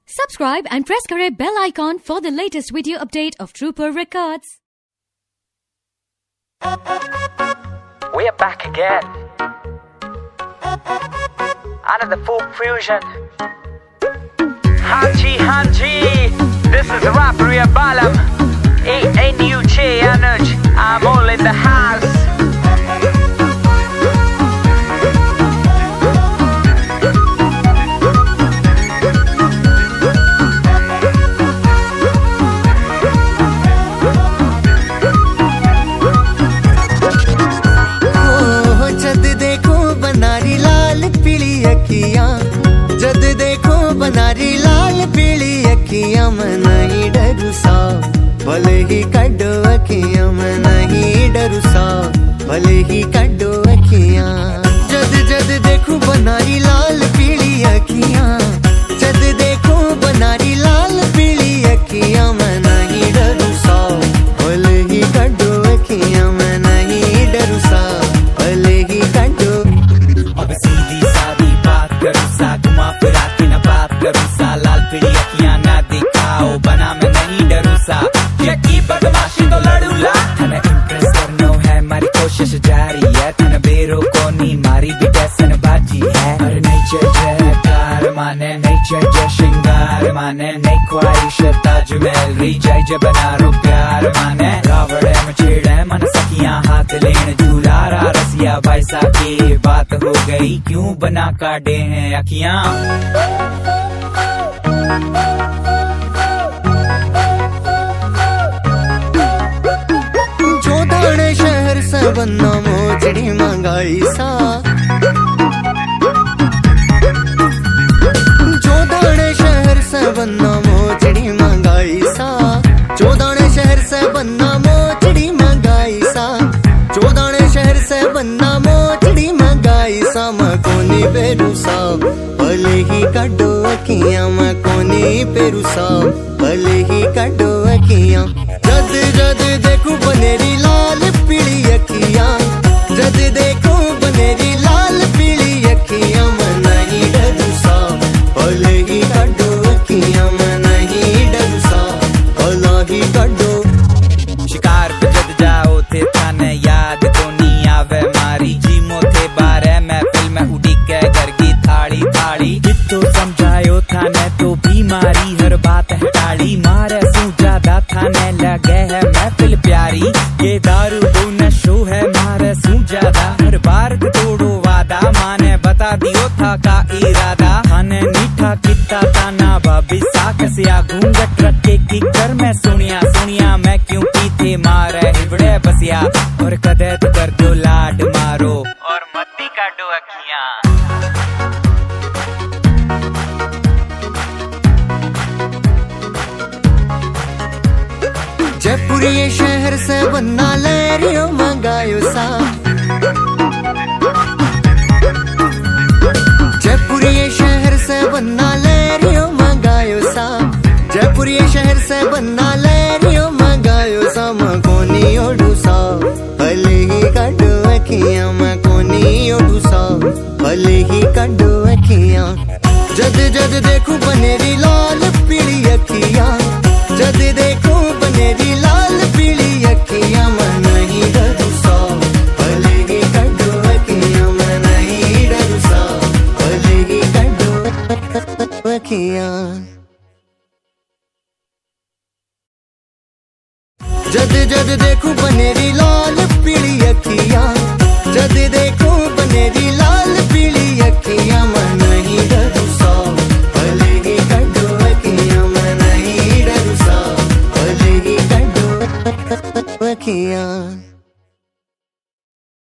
Subscribe and press kare bell icon for the latest video update of Trooper Records. We are back again. Another folk fusion. Hanji, this is the rapper Balam. A-N-U-J Anuj, I'm all in the house. जद देखो बनारी लाल पीली अखियां मैं नहीं डरू सा भले ही कड्डो अखियां मैं नहीं डरू सा भले ही कड्डो अखियां जद जद देखो बनारी लाल पीली अखियां जद देखो बनारी लाल पीली अखियां मैं नहीं डरू सा भले ही कड्डो अखियां मैं नहीं डरू सा भले ही कड्डो अब सीधी सादी बात करूं सा घुमा फिरा के न बात करूं सा लाल पीली अखियां ना दिखाओ बना मैं नहीं डरूं सा यकी बदमाशी तो लड़ूला थने इम्प्रेस करनो है मारी कोशिश जारी है थने बेरोको नी मारी भी टैसन बाजी है अरे नहीं जय कार माने नहीं जय श्रृंगार माने नहीं ख्वाहिश ताजमहल री जय बनारो प्यार माने रावड़े मछेड़े मन सखियां हाथ लेन झूला रा रसिया भाईसा की बात हो गई क्यों बना काटे हैं अखियां जो दाने शहर से बन्ना मोचड़ी मंगाई सा जो दाने शहर से बन्ना मोचड़ी मंगाई सा जो दाने शहर से बन्ना मोचड़ी मंगाई सा जो दाने शहर से बन्ना मोचड़ी मंगाई सा मैं कोनी पेरू सा भले ही कड्डो अखियां मैं कोनी पेरू सा भले ही कड्डो अखियां जद जद देखूं बनेरी लाल पीली अखियां जद देखूं बनेरी लाल पीली अखियां मैं नहीं डरू सा भले ही कड्डो अखियां मैं नहीं डरू सा भला ही कड्डो शिकार पे जद जाओ थे थाने याद तो नहीं आवे मारी जीमो थे बारे मैं फिल्म उड़ी के घर की थाड़ी थाड़ी जितो समझायो थाने तो बीमारी हर बात है टाड़ी मारे सू ज्यादा थाने लगे है महफिल प्यारी ये दारू दो नशो है मारे सू ज्यादा हर बार तोड़ो वादा माने बता दियो था का इरादा थाने मीठा किता ताना भाभी साकसिया घूंघट रखे की कर मैं सुनिया मैं क्यों की थे मारे हिबड़े बसिया और कदे तो कर दो लाड मारो और मत्ती काटो अखियां जयपुर ये शहर से बन्ना लहरियो मंगायो सा जयपुर ये शहर से बन्ना लहरियो मंगायो सा जयपुर ये शहर से बन्ना लहरियो मंगायो सा मैं कोनी ओढ़ू सा भले ही कड्डो अखियां मैं कोनी ओढ़ू सा भले ही कड्डो अखियां जद जद देखूं बनेरी लाल पीली अखियां जद देखूं बनेरी लाल पीली अखियां मैं नहीं डरू सा भले ही कड्डो अखियां मैं नहीं डरू सा भले ही कड्डो अखियां जद जद देखूं बनेरी लाल पीली अखियां जद देखूं बनेरी लाल पीली अखियां मैं नहीं डरू सा भले ही कड्डो अखियां मैं नहीं डरू सा भले ही कड्डो अखियां।